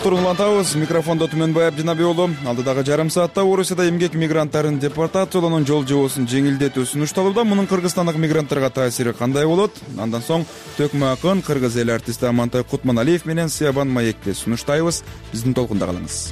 Доктор улантабыз. Микрофондо Түмөнбаев Жанаби уулу. Алдыдагы жарым саатта Орусияда эмгек мигранттарын депортациялоонун жол жобосун жеңилдетүү сунушталууда. Мунун кыргызстандык мигранттарга таасири кандай болот? Андан соң төкмө акын кыргыз эл артисти Амантай Кутманалиев менен Сыябан Маекти сунуштайбыз. Биздин толкунда калыңыз.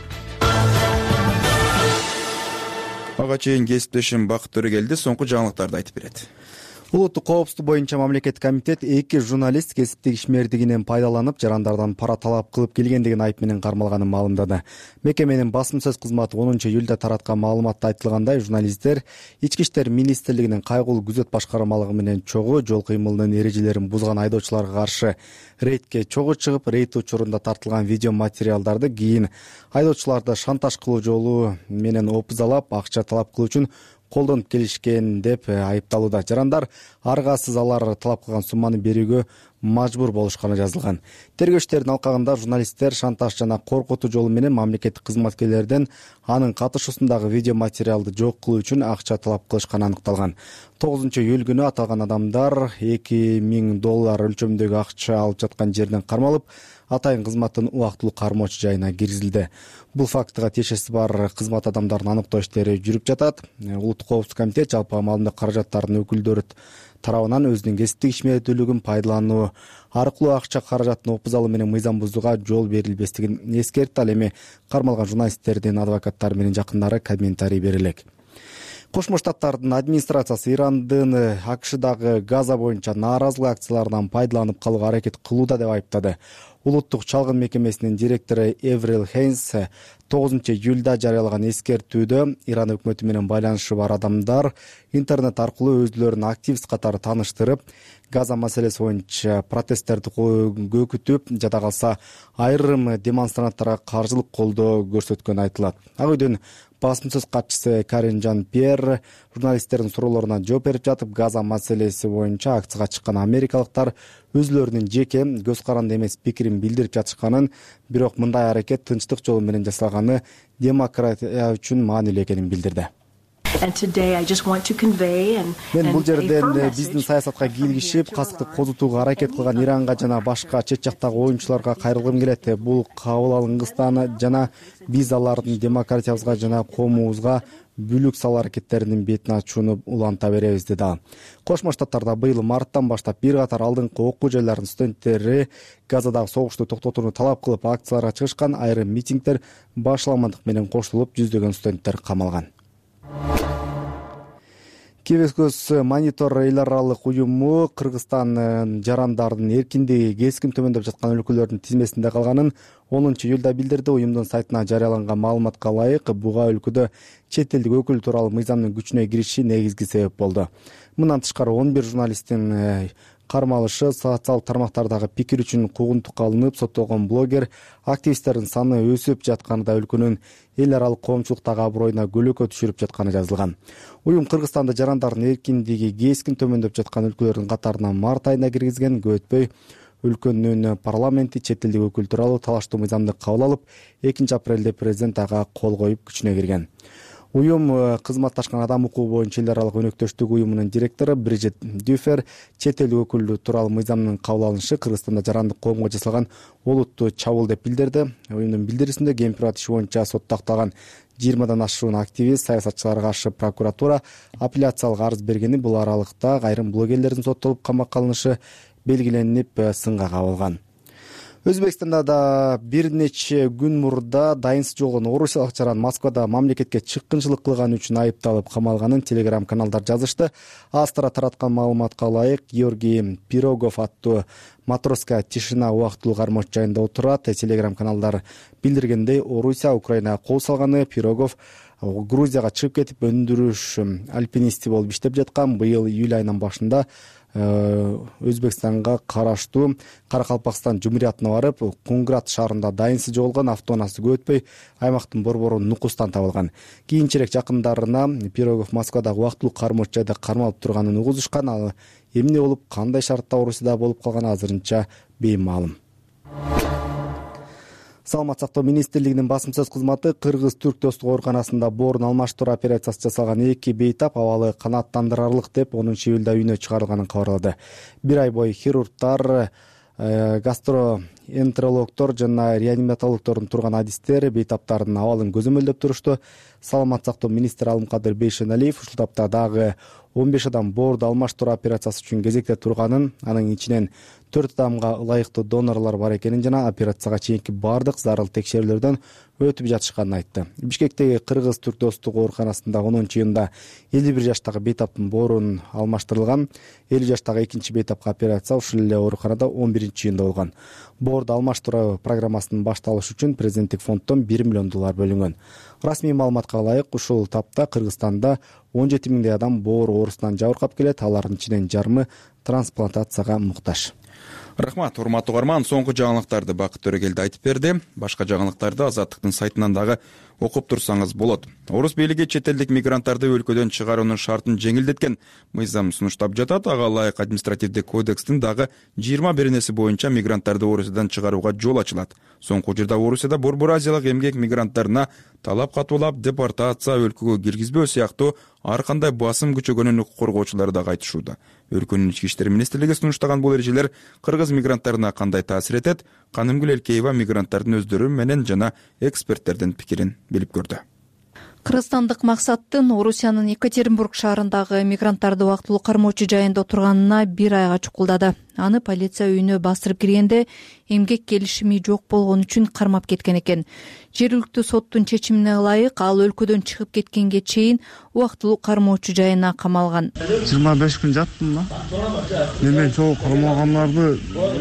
Ага чейин кесиптешим Бакыт Төрөгелди соңку жаңылыктарды айтып берет. Улуттук коопсуздук боюнча мамлекеттик комитет 2 журналист кесиптик ишмердигинен пайдаланып жарандардан пара талап кылып келгендигин айып менен кармалганын маалымдады. Мекеменин басым сөз кызматы 10-июлда тараткан маалыматта айтылгандай, журналисттер Ички иштер министрлигинин кайгылуу күзөт башкармалыгы менен чогуу жол кыймылынын эрежелерин бузган айдоочуларга каршы рейдке чогуу чыгып, рейд учурунда тартылган видео материалдарды кийин айдоочуларды шантаж кылуу жолу менен опузалап, акча талап кылуу үчүн колдонуп келишкен деп айыпталууда. Жарандар аргасыз алар талап кылган сумманы берүүгө мажбур болушканы жазылган. Тергөө иштеринин алкагында журналисттер шантаж жана коркутуу жолу менен мамлекеттик кызматкерлерден анын катышуусундагы видео материалды жок кылуу үчүн акча талап кылышканы аныкталган. 9-июль күнү аталган адамдар $2000 өлчөмүндөгү акча алып жаткан жерден кармалып, атайын кызматтын убактылуу кармоочу жайына киргизилди. Бул фактыга тиешеси бар кызмат адамдарын аныктоо иштери жүрүп жатат. Улуттук коопсуздук комитет жалпы маалымат каражаттарынын өкүлдөрү тарабынан өзүнүн кесиптик ишмердүүлүгүн пайдалануу аркылуу акча каражатын опузалуу менен мыйзам бузууга жол берилбестигин эскертти. Ал эми кармалган журналисттердин адвокаттары менен жакындары комментарий бере элек. Кошмо Штаттардын администрациясы Ирандын АКШдагы Газа боюнча нааразылык акцияларынан пайдаланып калууга аракет кылууда деп айыптады. Улуттук чалгын мекемесинин директору Эврил Хейнс 9-июлда жарыялаган эскертүүдө Иран өкмөтү менен байланышы бар адамдар интернет аркылуу өзүлөрүн активист катары тааныштырып, Газа маселеси боюнча протесттерди көкүтүп, жада калса айрым демонстранттарга каржылык колдоо көрсөткөнү айтылат. Ак үйдүн басым сөз катчысы Карин Жан-Пьер журналисттердин суроолоруна жооп берип жатып, Газа маселеси боюнча акцияга чыккан америкалыктар өзүлөрүнүн жеке көз каранды эмес пикирин билдирип жатышканын, бирок мындай аракет тынчтык жолу менен жасалганы демократия үчүн маанилүү экенин билдирди. Мен бул жерден биздин саясатка кийлигишип, касыкты козутууга аракет кылган Иранга жана башка чет жактагы оюнчуларга кайрылгым келет. Бул кабыл алынгыстан жана биз алардын демократиябызга жана коомубузга бүлүк салуу аракеттеринин бетин ачууну уланта беребиз, деди ал. Кошмо Штаттарда быйыл марттан баштап бир катар алдыңкы окуу жайларынын студенттери Газадагы согушту токтотууну талап кылып акцияларга чыгышкан. Айрым митингдер башламандык менен кошулуп, жүздөгөн студенттер камалган. Киберкөз монитор эл аралык уюму Кыргызстан жарандардын эркиндиги кескин төмөндөп жаткан өлкөлөрдүн тизмесинде калганын 10-июлда билдирди. Уюмдун сайтына жарыяланган маалыматка ылайык, буга өлкөдө чет элдик өкүл тууралуу мыйзамдын күчүнө кириши негизги себеп болду. Мындан тышкары 11 журналисттин кармалышы, социалдык тармактардагы пикир үчүн куугунтукка алынып соттолгон блогер, активисттердин саны өсүп жатканы да өлкөнүн эл аралык коомчулуктагы аброюна көлөкө түшүрүп жатканы жазылган. Уюм Кыргызстанда жарандардын эркиндиги кескин төмөндөп жаткан өлкөлөрдүн катарына март айында киргизген. Көп өтпөй өлкөнүн парламенти чет элдик өкүл тууралуу талаштуу мыйзамды кабыл алып, 2-апрелде президент ага кол коюп күчүнө кирген. Уюм кызматташкан адам укугу боюнча эл аралык өнөктөштүк уюмунун директору Бриджит Дюфер чет элдик өкүл тууралуу мыйзамдын кабыл алынышы Кыргызстанда жарандык коомго жасалган олуттуу чабуул деп билдирди. Уюмдун билдирисинде Кемпир иши боюнча сотто акталган 20дан ашуун активист, саясатчыларга каршы прокуратура апелляциялык арыз бергени, бул аралыкта айрым блогерлердин соттолуп камакка алынышы белгиленип сынга кабылган. Өзбекстанда да бир нече күн мурда дайынсыз жоголгон орусиялык жаран Москвада мамлекетке чыккынчылык кылганы үчүн айыпталып камалганын телеграм-каналдар жазышты. Астра тараткан маалыматка ылайык, Георгий Пирогов аттуу Матросская тишина убактылуу кармоочу жайында отурат. Телеграм-каналдар билдиргендей, Орусия Украинага кол салганы. Пирогов Грузияга чыгып кетип, өндүрүш альпинисти болуп иштеп жаткан. Быйыл июль айынын башында Өзбекстанга караштуу Каракалпакстан жумуриятына барып, Кунград шаарында дайынсыз жоголгон автоунаасы көп өтпөй аймактын борбору Нукустан табылган. Кийинчерээк жакындарына Пирогов Москвадагы убактылуу кармоочу жайда кармалып турганын угузушкан. Ал эмне болуп, кандай шартта Орусияда болуп калганы азырынча беймаалым. Саламат сактоо министрлигинин басым сөз кызматы Кыргыз-Түрк достук ооруканасында боорун алмаштыруу операциясы жасалган 2 бейтап абалы канааттандырарлык деп 10-июлда үйүнө чыгарылганын кабарлады. Бир ай бою хирургдар, энтерологдор жана реаниматологдордун турган адистер бейтаптардын абалын көзөмөлдөп турушту. Саламат сактоо министри Алымкадыр Бейшеналиев ушул тапта дагы 15 адам боорду алмаштыруу операциясы үчүн кезекте турганын, анын ичинен 4 адамга ылайыктуу донорлор бар экенин жана операцияга чейинки бардык зарыл текшерүүлөрдөн өтүп жатышканын айтты. Бишкектеги Кыргыз-Түрк достук ооруканасында 10-июнда 51 жаштагы бейтаптын боорун алмаштырылган. 50 жаштагы экинчи бейтапка операция ушул эле ооруканада 11-июнда болгон. Боорду алмаштыруу программасынын башталышы үчүн президенттик фонддон $1 миллион бөлүнгөн. Расмий маалыматка ылайык, ушул тапта Кыргызстанда 17 миңдей адам боор оорусунан жабыркап келет, алардын ичинен жарымы трансплантацияга муктаж. Рахмат, урматтуу угарман, соңку жаңылыктарды Бакыт Төрөгелди айтып берди. Башка жаңылыктарды Азаттыктын сайтынан дагы окуп турсаңыз болот. Орус бийлиги чет элдик мигранттарды өлкөдөн чыгаруунун шартын жеңилдеткен мыйзам сунуштап жатат. Ага ылайык административдик кодекстин дагы 20 боюнча мигранттарды Орусиядан чыгарууга жол ачылат. Соңку учурда Орусияда Борбор Азиялык эмгек мигранттарына талап катуулап, депортация, өлкөгө киргизбөө сыяктуу ар кандай басым күчөгөнүн укук коргоочулары да айтышууда. Өлкөнүн ички иштер министрлиги сунуштаган бул эрежелер кыргыз мигранттарына кандай таасир этет? Канымгүл Элкеева мигранттардын өздөрү менен жана эксперттердин пикирин билип көрдү. Кыргызстандык максаттын Орусиянын Екатеринбург шаарындагы мигранттарды убактылуу кармоочу жайында отурганына 1 айга чукулдады. Аны полиция үйүнө бастырып киргенде эмгек келишими жок болгон үчүн кармап кеткен экен. Жергиликтүү соттун чечимине ылайык ал өлкөдөн чыгып кеткенге чейин убактылуу кармоочу жайына камалган. 25 күн жаттым да. Мен чогуу кармалгандарды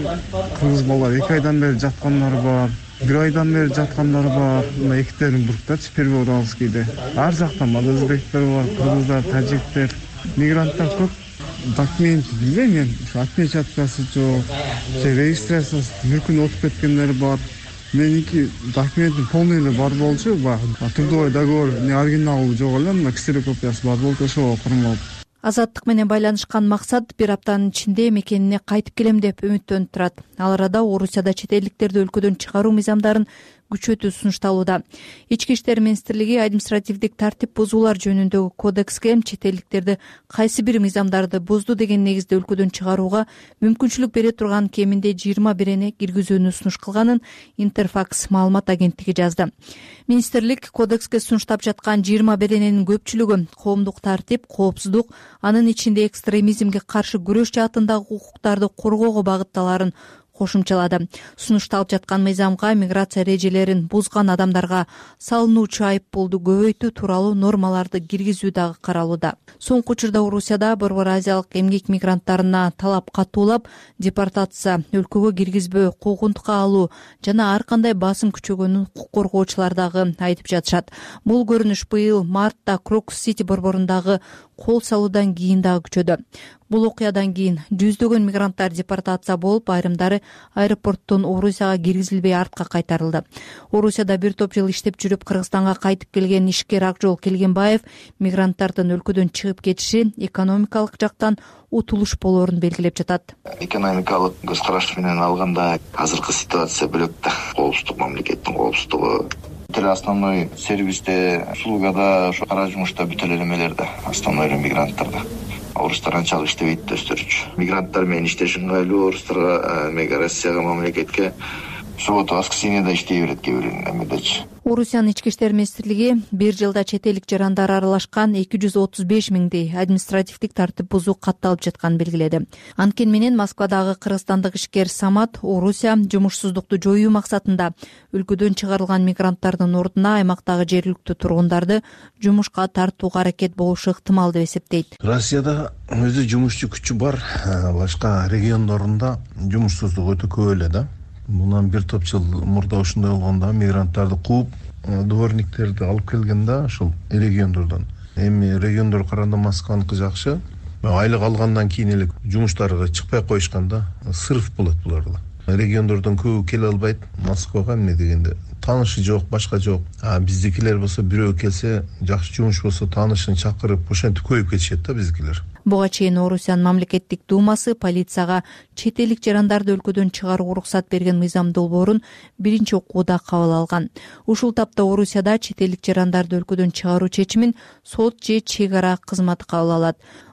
кыргыз балдар 2 айдан бери жаткандар бар. 1 айдан бери жаткандар бар. Екатеринбургда Перводалскийде. Ар жактан бар, өзбектер бар, кыргыздар, тажиктер, мигранттар көп. Документ билбейм, отпечаткасы жок, регистрациясы бир күн отуп кеткендер бар. Меники документим полный эле бар болчу, трудовой договор оригиналы жок эле, ксерокопиясы бар болчу, ошого кармалып. Азаттык менен байланышкан максат 1 аптанын ичинде мекенине кайтып келем деп үмүттөнүп турат. Ал арада Орусияда чет элдиктерди өлкөдөн чыгаруу мыйзамдарын күчөтүү сунушталууда. Ички иштер министрлиги административдик тартип бузуулар жөнүндөгү кодекске чет элдиктерди кайсы бир мыйзамдарды бузду деген негизде өлкөдөн чыгарууга мүмкүнчүлүк бере турган кеминде 21 киргизүүнү сунуш кылганын Интерфакс маалымат агенттиги жазды. Министрлик кодекске сунуштап жаткан 21нин көпчүлүгү коомдук тартип, коопсуздук, анын ичинде экстремизмге каршы күрөш жаатындагы укуктарды коргоого багытталарын кошумчалады. Сунушталып жаткан мыйзамга миграция эрежелерин бузган адамдарга салынуучу айып пулду көбөйтүү тууралуу нормаларды киргизүү дагы каралууда. Соңку учурда Орусияда Борбор Азиялык эмгек мигранттарына талап катуулап, депортация, өлкөгө киргизбөө, куугунтукка алуу жана ар кандай басым күчөгөнүн укук коргоочулар дагы айтып жатышат. Бул көрүнүш быйыл мартта Крокус-Сити борборундагы кол салуудан кийин дагы күчөдү. Бул окуядан кийин жүздөгөн мигранттар депортация болуп, айрымдары аэропорттон Орусияга киргизилбей артка кайтарылды. Орусияда бир топ жыл иштеп жүрүп Кыргызстанга кайтып келген ишкер Акжол Келгенбаев мигранттардын өлкөдөн чыгып кетиши экономикалык жактан утулуш болоорун белгилеп жатат. Экономикалык көз караш менен алганда азыркы ситуация бөлөк да. Коопсуздук, мамлекеттин коопсуздугу основной сервисте, услугада, кара жумушта бүт эле эмелерде, основной мигранттарда. Орустар анчалык иштебейт өстөрүчү. Мигранттар менен иштеш ыңгайлуу, орустарга, Россияга, мамлекетке суббота, воскресеньеде иштей берет кээ бир эмедечи. Орусиянын ички иштер министрлиги 1 жылда чет элдик жарандар аралашкан 235 миңдей административдик тартип бузуу катталып жатканын белгиледи. Анткени менен Москвадагы кыргызстандык ишкер Самат Орусия жумушсуздукту жоюу максатында өлкөдөн чыгарылган мигранттардын ордуна аймактагы жергиликтүү тургундарды жумушка тартууга аракет болушу ыктымал деп эсептейт. Россияда өзү жумушчу күчү бар, башка региондорунда жумушсуздук өтө көп эле да. Мунан бир топ жыл мурда ушундай болгондо мигранттарды кууп, дворниктерди алып келгенде ушул региондордон. Эми региондор караганда Москваныкы жакшы. Айлык алгандан кийин эле жумуштарга чыкпай коюшканда сырыф болот буларга. Региондордон көбү келе албайт Москвага, эмне дегенде таанышы жок, башка жок. Биздикилер болсо бирөө келсе, жакшы жумуш болсо таанышын чакырып, ошентип көйүп кетишет да биздикилер. Буга чейин Орусиянын мамлекеттик думасы полицияга чет элдик жарандарды өлкөдөн чыгарууга уруксат берген мыйзам долбоорун биринчи окууда кабыл алган. Ушул тапта Орусияда чет элдик жарандарды өлкөдөн чыгаруу чечимин сот же чек ара кызматы кабыл алат.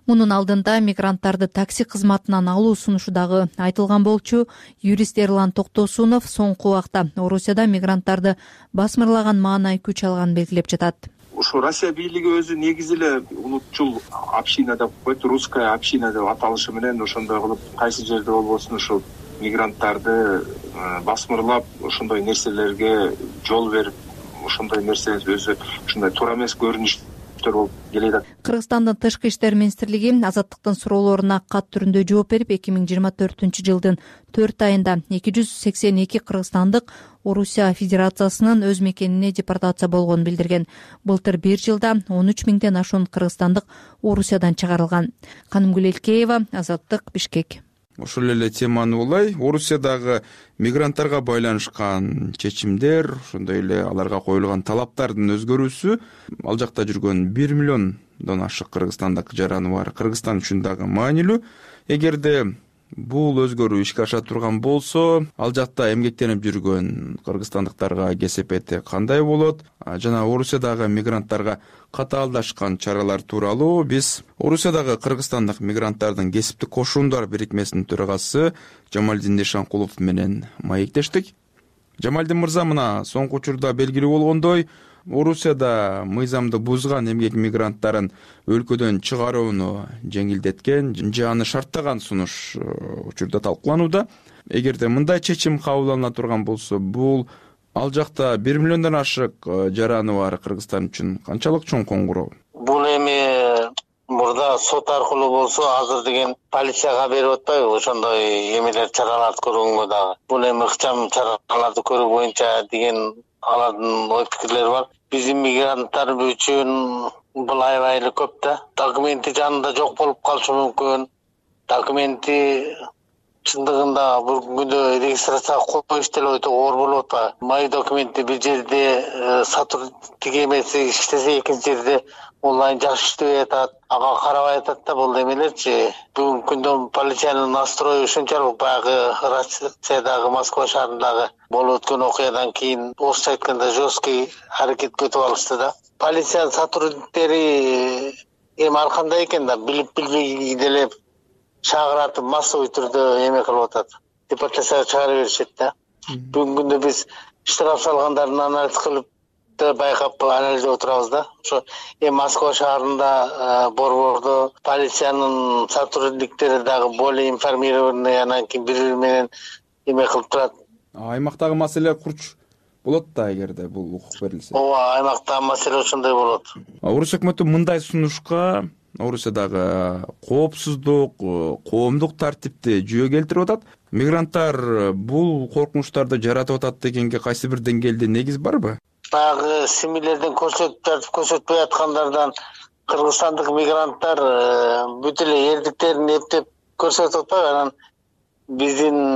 Мунун алдында мигранттарды такси кызматынан алуу сунушу дагы айтылган болчу. Юрист Эрлан Токтосунов соңку убакта Орусияда мигранттарды басмырлаган маанай күч алганын белгилеп жатат. Ушу Россия бийлиги өзү негизи эле улутчул община деп коет, русская община деп аталышы менен ошондой кылып кайсы жерде болбосун ушул мигранттарды басмырлап ошондой нерселерге жол берип, ошондой нерсе өзү ушундай туура эмес көрүнүштөр болуп келет. Кыргызстандын тышкы иштер министрлиги Азаттыктын суроолоруна кат түрүндө жооп берип, 2024-жылдын 4 айында 282 кыргызстандык Орусия Федерациясынын өз мекенине депортация болгонун билдирген. Былтыр бир жылда 13 миңден ашуун кыргызстандык Орусиядан чыгарылган. Канымгүл Элкеева, Азаттык, Бишкек. Ошол эле теманы улай Орусиядагы мигранттарга байланышкан чечимдер, ошондой эле аларга коюлган талаптардын өзгөрүүсү ал жакта жүргөн 1 миллиондон ашык кыргызстандык жараны бар Кыргызстан үчүн дагы маанилүү. Эгерде бул өзгөрүү ишке аша турган болсо, ал жакта эмгектенип жүргөн кыргызстандыктарга кесепети кандай болот? Жана Орусиядагы мигранттарга катаалдашкан чаралар тууралуу биз Орусиядагы кыргызстандык мигранттардын кесиптик кошундар бирикмесинин төрагасы Жамалдин Ишанкулов менен маектештик. Жамалдин мырза, мына соңку учурда белгилүү болгондой, Орусияда мыйзамды бузган эмгек мигранттарын өлкөдөн чыгарууну жеңилдеткен же аны шарттаган сунуш учурда талкууланууда. Эгерде мындай чечим кабылдана турган болсо, бул ал жакта 1 миллиондон ашык жараны бар Кыргызстан үчүн канчалык чоң коңгуроо? Бул эми мурда сот аркылуу болсо, азыр деген полицияга берип атпайбы ошондой эмелер, чараларды көргөнгө дагы. Бул эми ыкчам чараларды көрүү боюнча деген алардын ой пикирлери бар. Биздин мигранттар үчүн бул аябай эле көп да. Документи жанында жок болуп калышы мүмкүн. Документи чындыгында бул күндө регистрацияга коюш деле өтө оор болуп атпайбы? Мои документи бир жерде сотрудник эмеси иштесе, экинчи жерде онлайн жакшы иштебей атат, ага карабай атат да бул эмелерчи. Бүгүнкү күндө полициянын настрою ушунчалык баягы Россиядагы Москва шаарындагы болуп өткөн окуядан кийин орусча айтканда жесткий аракетке өтүп алышты да. Полициянын сотрудниктери эми ар кандай экен да, билип билбей деле чагыратып массовый түрдө эме кылып атат. Депортацияга чыгарып беришет да. Бүгүнкү күндө биз штраф салгандарын анализ кылып байкап анализдеп отурабыз да. Ошо Москва шаарында борбордо полициянын сотрудниктери дагы более информированный, анан кийин бири-бири менен эме кылып турат. Аймактагы маселе курч болот да, эгерде бул укук берилсе. Ооба, аймактагы маселе ошондой болот. Орус өкмөтү мындай сунушка Орусиядагы коопсуздук, коомдук тартипти жүйө келтирип атат. Мигранттар бул коркунучтарды жаратып атат дегенге кайсы бир деңгээлде негиз барбы? Баягы семилерден көрсөтпөй аткандардан кыргызстандык мигранттар бүт эле эрдиктерин эптеп көрсөтүп атпайбы? Анан биздин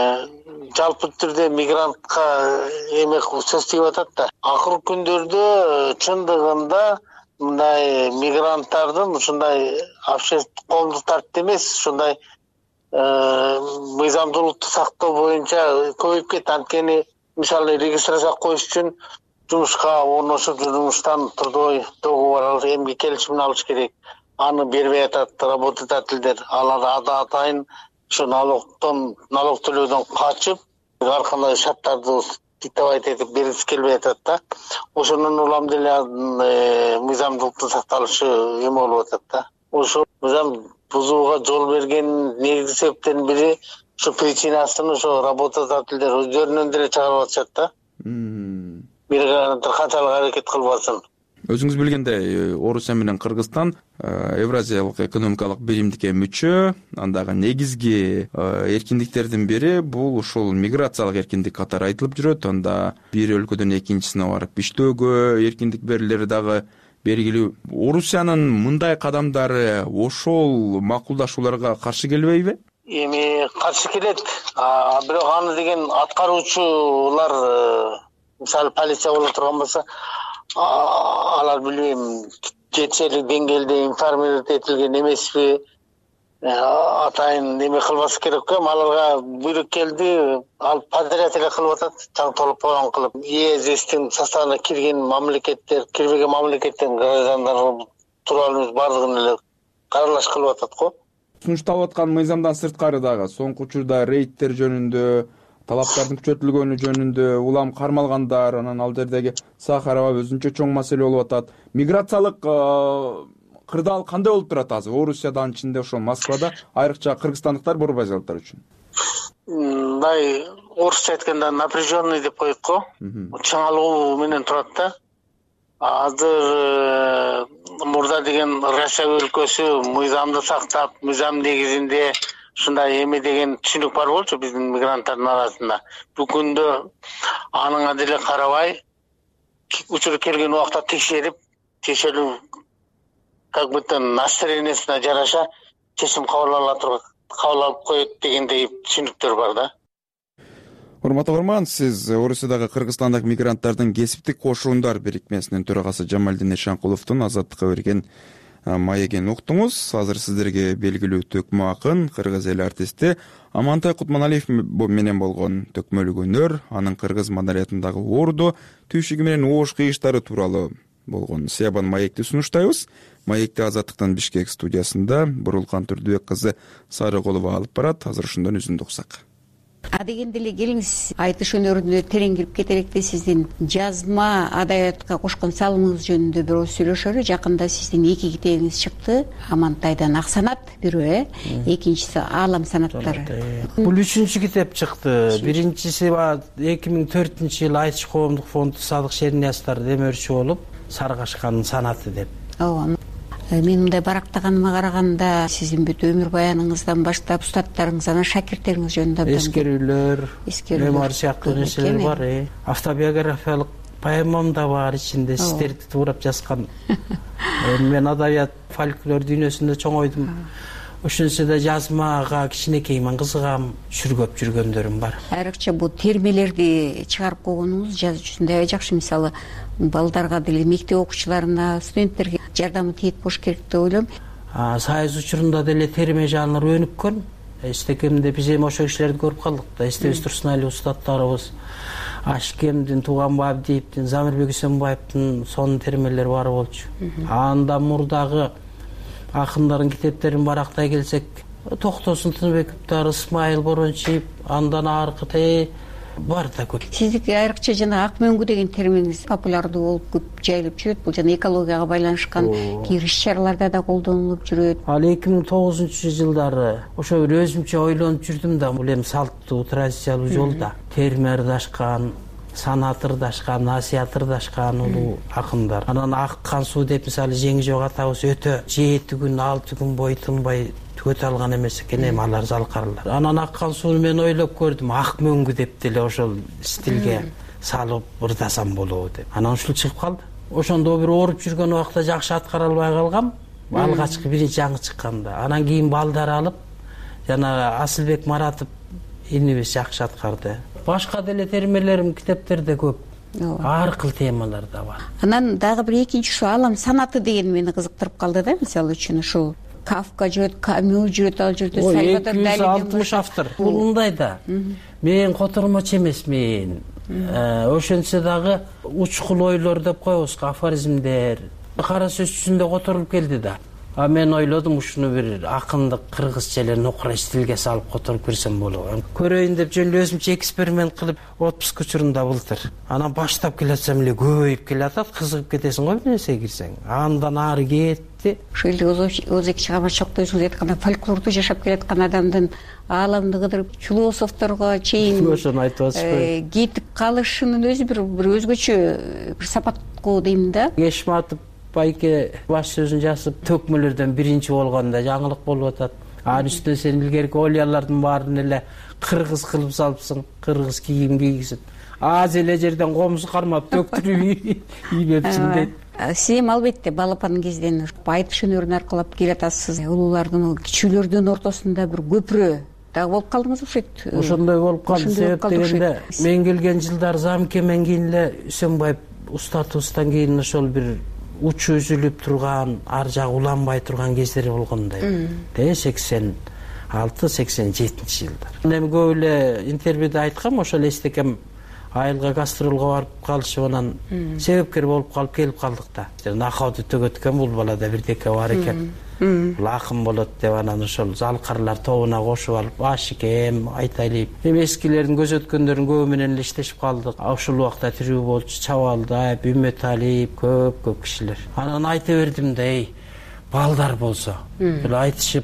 жалпы түрдө мигрантка эме сөз тийип атат да. Акыркы күндөрдө чындыгында мындай мигранттардын ушундай общественный коомдук тартип эмес, ушундай мыйзамдуулукту сактоо боюнча көбөйүп кетти. Анткени мисалы регистрация коюш үчүн жумушка орношуп жумуштан трудовой договор алып, эмгек келишимин алыш керек. Аны бербей атат работодательдер. Алар атайын ушу налог төлөөдөн качып, ар кандай шарттарды диктовать этип бергиси келбей атат да. Ошонун улам деле мыйзамдуулуктун сакталышы эме болуп атат да. Ошо мыйзам бузууга жол берген негизги себептердин бири ушу причинасын ошо работодательдер өздөрүнөн деле чыгарып атышат да. Мигранттар канчалык аракет кылбасын. Өзүңүз билгендей, Орусия менен Кыргызстан Евразиялык экономикалык биримдикке мүчө, андагы негизги эркиндиктердин бири бул ушул миграциялык эркиндик катары айтылып жүрөт. Анда бир өлкөдөн экинчисине барып иштөөгө эркиндик берилери дагы белгилүү. Орусиянын мындай кадамдары ошол макулдашууларга каршы келбейби? Эми каршы келет. Бирок аны деген аткаруучулар, мисалы полиция боло турган болсо, алар билбейм жетишерлик деңгээлде информировать этилген эмеспи, атайын неме кылбасы керек экен. Аларга буйрук келди, ал подряд эле кылып атат, таң толуп койгон кылып. ЕСДин составына кирген мамлекеттер, кирбеген мамлекеттин граждандары тууралуу бардыгын эле каралаш кылып атат го. Сунушталып аткан мыйзамдан сырткары дагы соңку учурда рейдтер жөнүндө, талаптардын күчөтүлгөнү жөнүндө улам кармалгандар, анан ал жердеги Сахарова өзүнчө чоң маселе болуп атат. Миграциялык кырдаал кандай болуп турат азыр? Орусиядан ичинде, ошол Москвада, айрыкча кыргызстандыктар, бурбазалыктар үчүн. Мындай орусча айтканда напряженный деп коет го. Чыңалуу менен турат да. Азыр мурда деген Россия өлкөсү мыйзамды сактап, мыйзам негизинде ушундай эме деген түшүнүк бар болчу биздин мигранттардын арасында. Бүгүндө аныңа деле карабай, учур келген убакта текшерүү как будто настроениесине жараша чечим кабыл алып коет дегендей түшүнүктөр бар да. Урматтуу угарман, сиз Орусиядагы кыргызстандык мигранттардын кесиптик кошуундар бирикмесинин төрагасы Жамалдин Эшенкуловдун Азаттыкка берген маегин уктуңуз. Азыр сиздерге белгилүү төкмө акын, кыргыз эл артисти Амантай Кутманалиев менен болгон төкмөлүгөнөр, анын кыргыз маданиятындагы орду, түйшүгү менен оош кыйыштары тууралуу болгон Себан маекти сунуштайбыз. Маекти Азаттыктын Бишкек студиясында Бурулкан Түрдүбек кызы Сарыголова алып барат. Азыр ошондон үзүндү уксак. Дегенде эле келиңиз, айтыш өнөрүнө терең кирип кетерек да, сиздин жазма адабиятка кошкон салымыңыз жөнүндө бирөө сүйлөшөлү. Жакында сиздин 2 китебиңиз чыкты. Амантайдан Ак санат бирөө, экинчиси Аалам санаттары. Бул 3-чү китеп чыкты. Биринчиси 2004-жылы Айтыш коомдук фонду Садык Шерниязовдор демөөрчү болуп, Саргашкандын санаты деп. Ооба. Мен мындай барактаганыма караганда сиздин бүт өмүр баяныңыздан баштап устаттарыңыз, анан шакирттериңиз жөнүндө эскерүүлөр, мемуар сыяктуу нерселер бар. Автобиографиялык поэмам да бар ичинде, сиздерди туурап жазган. Мен адабият, фольклор дүйнөсүндө чоңойдум. Ошонусу да жазмага кичинекеймен кызыгам, жүргөп жүргөндөрүм бар. Айрыкча бул термелерди чыгарып койгонуңуз жазуу үчүн аябай жакшы. Мисалы, балдарга деле, мектеп окуучуларына, студенттерге жардамы тийет болуш керек деп ойлойм. Сайыз учурунда деле терме жанры өнүккөн. Эстекемде биз эми ошол кишилерди көрүп калдык да. Эстебиз турсун эле устаттарыбыз. Ашкемдин, Туганбай Абдиевдин, Замирбек Үсөнбаевдин сонун термелери бар болчу. Анда мурдагы акындардын китептерин барактай келсек, Токтосун Тыныбековдор, Исмайыл Борончиев, андан аркы бар да көп. Сиздики айрыкча жана ак мөңгү деген терминиңиз популярдуу болуп көп жайылып жүрөт. Бул жана экологияга байланышкан иш-чараларда да колдонулуп жүрөт. Ал 2009-жылдары ошо бир өзүмчө ойлонуп жүрдүм да, бул эми салттуу, традициялуу жолда терме ырдашкан, санат ырдашкан, насият ырдашкан улуу акындар. Анан Аккан суу деп мисалы Жеңи Жок атабыз өтө 7 күн, 6 күн бою тынбай түгөтө алган эмес экен, эми алар залкарлар. Анан Аккан сууну мен ойлоп көрдүм, ак мөңгү деп деле ошол стилге салып ырдасам болобу деп. Анан ушул чыгып калды. Ошондо бир ооруп жүргөн убакта жакшы аткара албай калгам. Алгачкы биринчи жаңы чыкканда. Анан кийин балдар алып, жана Асылбек Маратов инибиз жакшы аткарды. Башка деле термелерим китептерде көп. Ар кыл темалар да бар. Анан дагы бир экинчи ушу Аалам санаты деген мени кызыктырып калды да. Мисалы үчүн ушул Кафка жүрөт, Камю жүрөт, ал жерде Сальвадор Дали 260 автор. Бул мындай да. Мен котормочу эмесмин. Ошентсе дагы учкул ойлор деп коебуз, афоризмдер. Кара сөз жүзүндө которулуп келди да. Мен ойлодум ушуну бир акындык кыргызча эле нокура стилге салып которуп берсем болот. Көрөйүн деп жөн эле өзүмчө эксперимент кылып, отпуск учурунда былтыр. Анан баштап келатсам эле көбөйүп келатат, кызыгып кетесиң го бир нерсеге кирсең. Андан ары кетти. Ошол эле Озеки Чагабашоктойсуңуз айтканда фольклорду жашап келаткан адамдын ааламды кыдырып философторго чейин ошону айтып атышпайбы? Кетип калышынын өзү бир өзгөчө бир сапат го дейм да. Кешматов байке баш сөзүн жазып, төкмөлөрдөн биринчи болгондо жаңылык болуп атат. Анын үстүнө сен илгерки олиялардын баарын эле кыргыз кылып салыпсың, кыргыз кийим кийгизип. Аз эле жерден комуз кармап төктүрүп ийбепсиң дейт. Сиз эми албетте балапан кезден айтыш өнөрүн аркылап келатасыз. Улуулардын, кичүүлөрдүн ортосунда бир көпүрө дагы болуп калдыңыз окшойт. Ошондой болуп калды. Себеп дегенде мен келген жылдар Замкемен кийин эле Үсөнбаев устатыбыздан кийин ошол бир учу үзүлүп турган, ар жагы уланбай турган кездери болгондой. 86-87 жылдар. Эми көп эле интервьюда айткам, ошол эстекем айылга гастролго барып калышып, анан себепкер болуп калып келип калдык да. Накаоду төгөткөн бул балада бирдеке бар экен. бул акын болот деп анан ошол залкарлар тобуна кошуп алып Ашикем Айталиев эми эскилердин көзөткөндөрүнүн көбү менен эле иштешип калдык. Ошол убакта тирүү болчу Чабалдаев, Үмөталиев көп кишилер. Анан айта бердим да, балдар болсо бул айтышып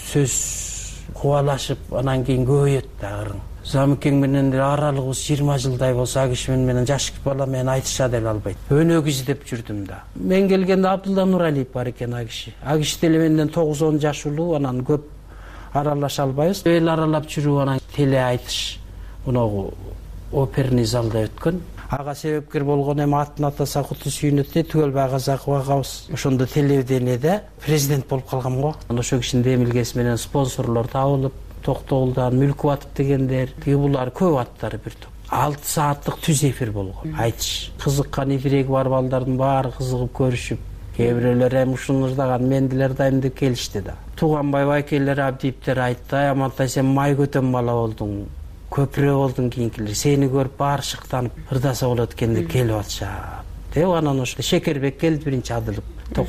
сөз кубалашып анан кийин көбөйөт да ырың. Замикең менен аралыгыбыз 20 жылдай болсо, а киши менен жаш бала менен айтыша деле албайт. Өнөк издеп жүрдүм да. Мен келгенде Абдулла Нуралиев бар экен а киши. А киши деле менден 9-10 жаш улуу, анан көп аралаша албайбыз. Эл аралап жүрүп анан теле айтыш мунагу оперный залда өткөн. Ага себепкер болгон эми атын атаса куту сүйүнөт де түгөл Багазаков агабыз. Ошондо телевидениеде президент болуп калгам го. Ошо кишинин демилгеси менен спонсорлор табылып, Токтогулдан Мүлкүбатов дегендер, булар көп аттары бир топ. 6 сааттык түз эфир болгон. Айтыш. Кызыккан эфиреги бар балдардын баары кызыгып көрүшүп, кээ бирөөлөр эми ушуну ырдаган мен деле ырдайм деп келишти да. Туганбай байкелер, Абдиевтер айтты, Амантай сен май көтөн бала болдуң, көпүрө болдуң кийинкилер, сени көрүп баары шыктанып ырдаса болот экен деп келип атышат. Деп анан ошо Шекербек келди биринчи адылып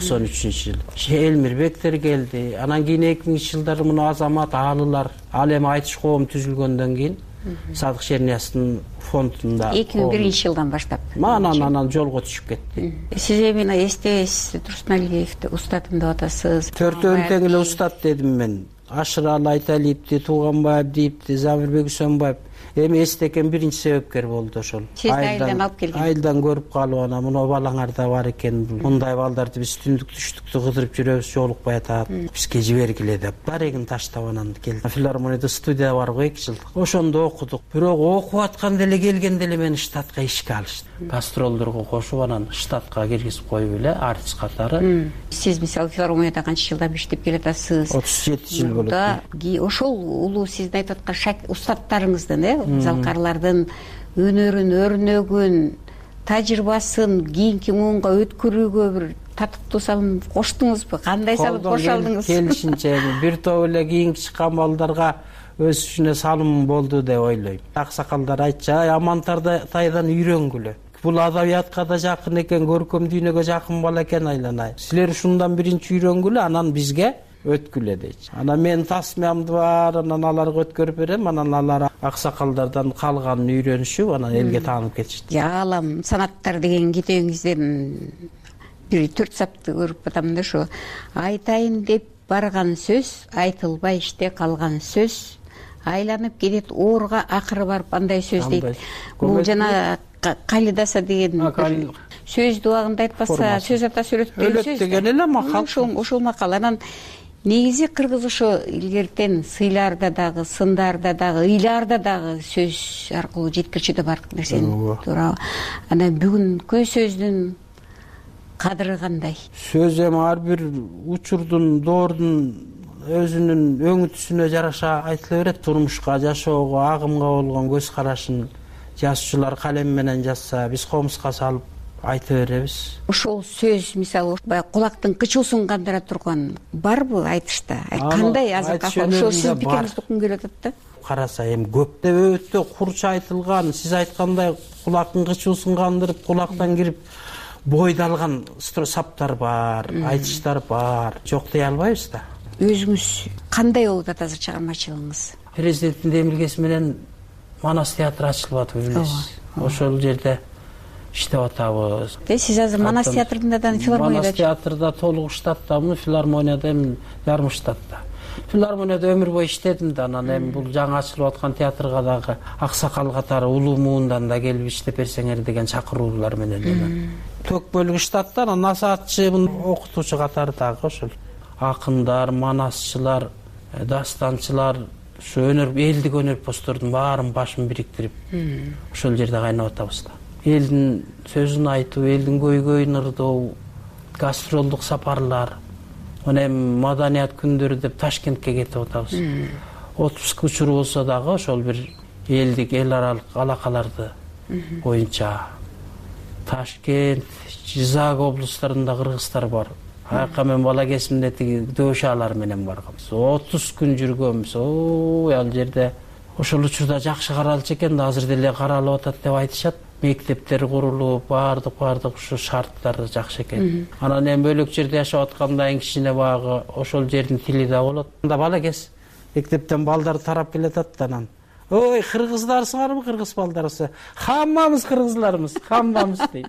93-жылы. Элмирбектер келди. Анан кийин 2000-жылдары муну Азамат Аалылар, ал эми айтыш коом түзүлгөндөн кийин Садык Шерниястын фондунда 2001-жылдан баштап. Анан жолго түшүп кетти. Сиз эми эстебейсиз, Турсуналиевди устатым деп атасыз. Төртөөнү тең эле устат дедим мен. Ашыралы Айталиевди, Туганбай Абдиевди, Замирбек Үсөнбаев. Эми эстекен биринчи себепкер болду ошол. Сиз айылдан алып келген. Айылдан көрүп калып анан мына балаңарда бар экен. Мындай балдарды биз түндүк түштүктү кыдырып жүрөбүз, жолукпай атат. Бизге жибергиле деп дарегин таштап анан келди. Филармонияда студия бар го 2 жылдык. Ошондо окудук. Бирок окуп аткан деле келген деле мени штатка ишке алышты. Гастролдорго кошуп анан штатка киргизип коюп эле артист катары. Сиз мисалы филармонияда канча жылдан иштеп келатасыз? 37 жыл болот. Ошол улуу сиздин айтып аткан устаттарыңыздын, залкарлардын өнөрүн, өрнөгүн, тажрыйбасын кийинки муунга өткөрүүгө бир татыктуу салым коштуңузбу? Кандай салып кошо алдыңыз? Келишинче бир топ эле кийинки чыккан балдарга өз ишине салым болду деп ойлойм. Аксакалдар айтчу, Амантайдан үйрөнгүлө. Бул адабиятка да жакын экен, көркөм дүйнөгө жакын бала экен айланай. Силер ушундан биринчи үйрөнгүлө, анан бизге өткүлө дейчи. Анан мен тасмиямды бар, анан аларга өткөрүп берем, анан алар аксакалдардан калганын үйрөнүшүп, анан элге таанып кетишти. Аалам санаттар деген китебиңизден бир 4 сапты көрүп атам да, ошо айтайын деп барган сөз, айтылбай иште калган сөз, айланып кетет оорга акыры барып андай сөз дейт. Бул жана калидаса деген сөздү убагында айтпаса сөз ата сүрөт деген эле макал. Ошол макал. Анан негизи кыргыз ошо илгертен сыйларда дагы, сындарда дагы, ыйларда дагы сөз аркылуу жеткирчү да бар нерсени. Туура. Анан бүгүнкү сөздүн кадыры кандай? Сөз эми ар бир учурдун, доордун өзүнүн өңүтүсүнө жараша айтыла берет. Турмушка, жашоого, агымга болгон көз карашын жазуучулар калем менен жазса, биз комузга салып айта беребиз. Ошол сөз мисалы кулактын кычуусун кандыра турган барбы айтышта? Кандай азыр ошол сиз пикириңизди уккум келип атат да? Караса эми көп деп өтө курч айтылган, сиз айткандай кулактын кычуусун кандырып, кулактан кирип бойдалган саптар бар, айтыштар бар. Жок дей албайбыз да. Өзүңүз кандай болуп атат азыр чыгармачылыгыңыз? Президенттин демилгеси менен Манас театры ачылып атып билесиз. Ошол жерде иштеп атабыз. Сиз азыр Манас театрында да, филармонияда? Манас театрда толук штаттамын, филармонияда эми жарым штатта. Филармонияда өмүр бою иштедим да, анан эми бул жаңы ачылып аткан театрга дагы аксакал катары улуу муундан да келип иштеп берсеңер деген чакыруулар менен эле. Тök бөлүгү штатта, анан насаатчы, окутуучу катары дагы ошол. Акындар, манасчылар, дастанчылар, ошо элдик өнөрпоздордун баарын башын бириктирип ошол жерде кайнап атабыз да. Элдин сөзүн айтуу, элдин көйгөйүн ырдоо, гастролдук сапарлар, анан эми маданият күндөрү деп Ташкентке кетип атабыз. Отпуск учуру болсо дагы ошол бир элдик, эл аралык алакаларды боюнча Ташкент, Жизак облустарында кыргыздар бар. Аяка мен бала кезимде тиги дөшалар менен барганбыз. 30 күн жүргөнбүз. Ал жерде ошол учурда жакшы каралчу экен да, азыр деле каралып атат деп айтышат. Мектептер курулуп, баардык ушу шарттары жакшы экен. Анан эми бөлөк жерде жашап атканда эң кичине багы ошол жердин тили да болот. Анда бала кез мектептен балдар тарап келатат да, анан ой, кыргыздарсыңарбы, кыргыз балдарсы? Хаммамыз кыргызлармыз, хаммамыз дейт.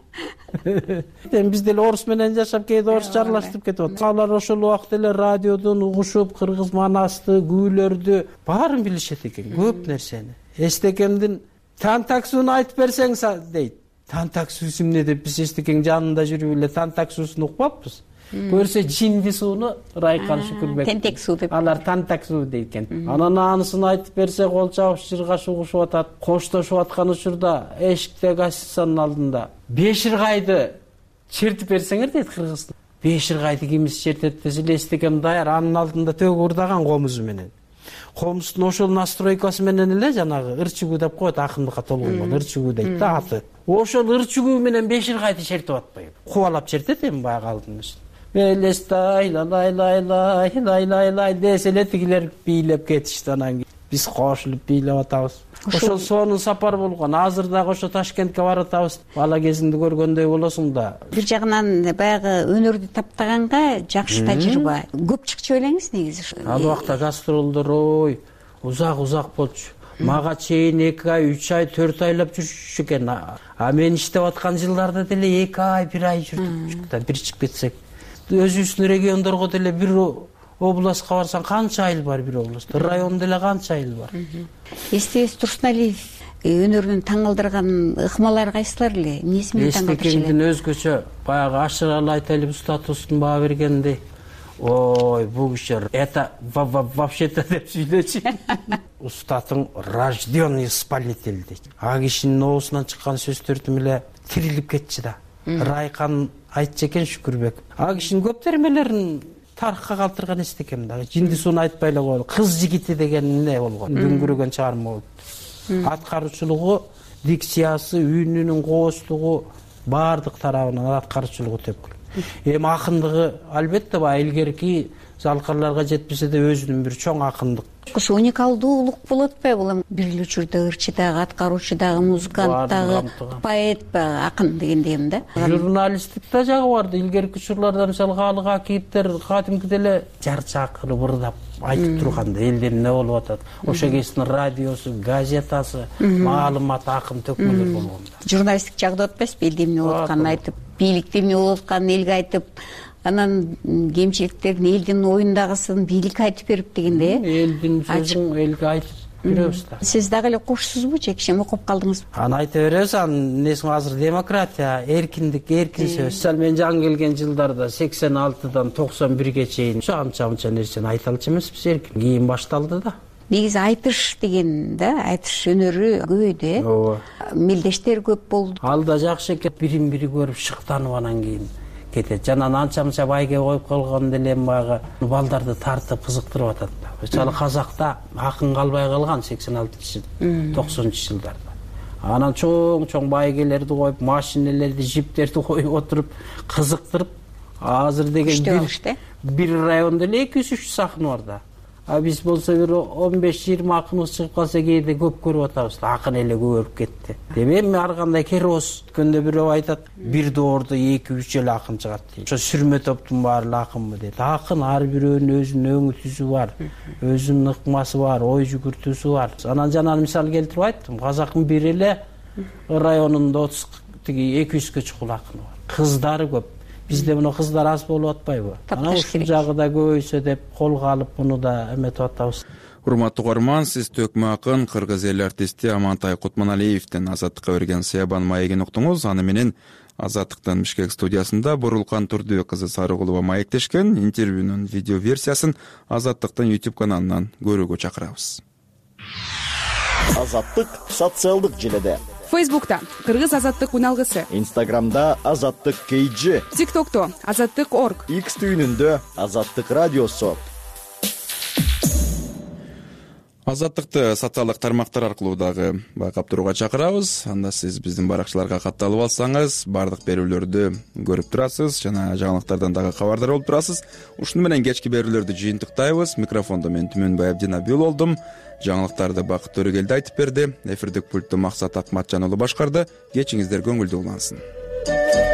Эми биз деле орус менен жашап, кээде орусча аралаштырып кетип атат. Алар ошол убакта эле радиодон угушуп, кыргыз манасты, күүлөрдү баарын билишет экен, көп нерсени. Эстекемдин тантаксуун айтып берсең дейт. Тантаксуусу эмне деп биз Эстекеңдин жанында жүрүп эле тантаксуусун укпаппыз. Көрсө жинди сууну Райкан Шүкүрбек. Тентек суу деп. Алар тантак суу дейт экен. Анан анысын айтып берсе кол чабып жыргашып угушуп атат. Коштошуп аткан учурда эшикте гостиницанын алдында беширгайды чертип берсеңер дейт кыргызда. Беширгайды кимис чертет десе Эстекем даяр, анын алдында төгү урдаган комузу менен. Комустун ошол настройкасы менен эле жанагы ырчыгуу деп коет, акындыкка толгонгон ырчыгуу дейт да аты. Ошол ырчыгуу менен беширгайды чертип атпайбы. Кубалап чертет эми баягы алдын үстүн. Элестай лай лай лай лай лай лай деселе тигилер бийлеп кетишти. Анан биз кошулуп бийлеп атабыз. Ошол сонун сапар болгон. Азыр дагы ошо Ташкентке баратабыз. Бала кезинде көргөндөй болосуң да. Бир жагынан баягы өнөрдү таптаганга жакшы тажрыйба. Көп чыкчу элеңиз негизи. Ал убакта гастролдор ой узак болчу. Мага чейин 2 ай, 3 ай, 4 айлап жүрчү экен. А мен иштеп аткан жылдарда деле 2 ай, 1 ай жүрдүк да, бир чыгып кетсек. Өзүбүздүн региондорго деле бир областка барсаң канча айыл бар, бир областта район деле канча айыл бар. Эстебес Турсуналиев өнөрүнүн таң калтырган ыкмалары кайсылар эле? Эмнеси менен таң калтырчу эле? Эстекеңдин өзгөчө баягы Ашыралы Айталиев статусун баа бергенде, ой, бул киши это вообще-то деп сүйлөчү. Устатың рожденный исполнитель дейт. А кишинин оозунан чыккан сөздөрдү эле тирилип кетчү да. Райкан айтчу экен Шүкүрбек. А кишинин көп термелерин тарыхка калтырган Эстекем дагы. Жинди сууну айтпай эле койду. Кыз жигити деген эмне болгон? Дүңгүрөгөн чыгарма болду. Аткаруучулугу, дикциясы, үнүнүн кооздугу баардык тарабынан аткаруучулугу тепкил. Эми акындыгы албетте баягы илгерки залкарларга жетпесе де өзүнүн бир чоң акындык. Ошо уникалдуулук болуп атпайбы? Бул бир эле учурда ырчы дагы, аткаруучу дагы, музыкант дагы, поэт дагы, акын дегендейм да. Журналисттик да жагы бар да. Илгерки учурларда мисалы Алык Акиевтер кадимки деле жарча акыры бырдап айтып турганда элден эмне болуп атат. Ошо кездин радиосу, газетасы, маалымат акын төкмөлөр болгон да. Журналисттик жагда атпайсызбы? Элде эмне болуп атканын айтып, бийликте эмне болуп атканын элге айтып, анан кемчиликтерин элдин оюндагысын бийликке айтып берип дегенде. Элдин сөзүн элге айтып беребиз да. Сиз дагы эле кошсузбу же киши окуп калдыңызбы? Аны айта беребиз. Анын несин азыр демократия, эркиндик, эркин сөз. Мисалы мен жаңы келген жылдарда 86-дан 91-ге чейин анча нерсени айта алчу эмеспиз, эркин. Кийин башталды да. Негизи айтыш деген да, айтыш өнөрү көбөйдү, э? Ооба. Мелдештер көп болду. Ал да жакшы экен, бирин-бири көрүп шыктанып анан кийин кетет. Жанан анча-мынча байге коюп калган деле баягы балдарды тартып кызыктырып атат да. Мисалы Казакта акын калбай калган 86-жыл, 90-жыл жылдарда. Анан чоң байгелерди коюп, машинелерди, жиптерди коюп отуруп кызыктырып, азыр деген бир райондо эле 200-300 акын бар да. А биз болсо бир 15-20 акыныбыз чыгып калса кээде көп көрүп атабыз. Акын эле көбөйүп кетти. Эми ар кандай керос өткөндө бирөө айтат, бир доордо 2-3 эле акын чыгат дейт. Ошо сүрмө топтун баары эле акынбы дейт. Акын ар бирөөнүн өзүнүн өңү түзү бар, өзүнүн ыкмасы бар, ой жүгүртүүсү бар. Анан жанан мисал келтирип айттым, Казактын бир эле районунда 200-гэ чукул акын бар. Кыздары көп. Бизде мына кыздар аз болуп атпайбы? Анан ушул жагы да көбөйсө деп колго алып муну да эметип атабыз. Урматтуу угарман, сиз төкмө акын кыргыз эл артисти Амантай Кутманалиевдин Азаттыкка берген Сыябан маегин уктуңуз. Аны менен Азаттыктын Бишкек студиясында Бурулкан Турдубек кызы Сарыгулова маектешкен. Интервьюнун видео версиясын Азаттыктын YouTube каналынан көрүүгө чакырабыз. Азаттык социалдык желеде. Фейсбукта Кыргыз Азаттык уналгысы. Инстаграмда Азаттык KG. ТикТокто Азаттык.орг. X түйүнүндө Азаттык радиосу. Азаттыкты социалдык тармактар аркылуу дагы байкап турууга чакырабыз. Анда сиз биздин баракчаларга катталып алсаңыз, бардык берүүлөрдү көрүп турасыз жана жаңылыктардан дагы кабардар болуп турасыз. Ушуну менен кечки берүүлөрдү жыйынтыктайбыз. Микрофондо мен Түмөнбай Абдинабил болдум. Жаңылыктарды Бакыт Төрөгелди айтып берди. Эфирдик пультту Максат Акматжан уулу башкарды. Кечиңиздер көңүлдүү улансын.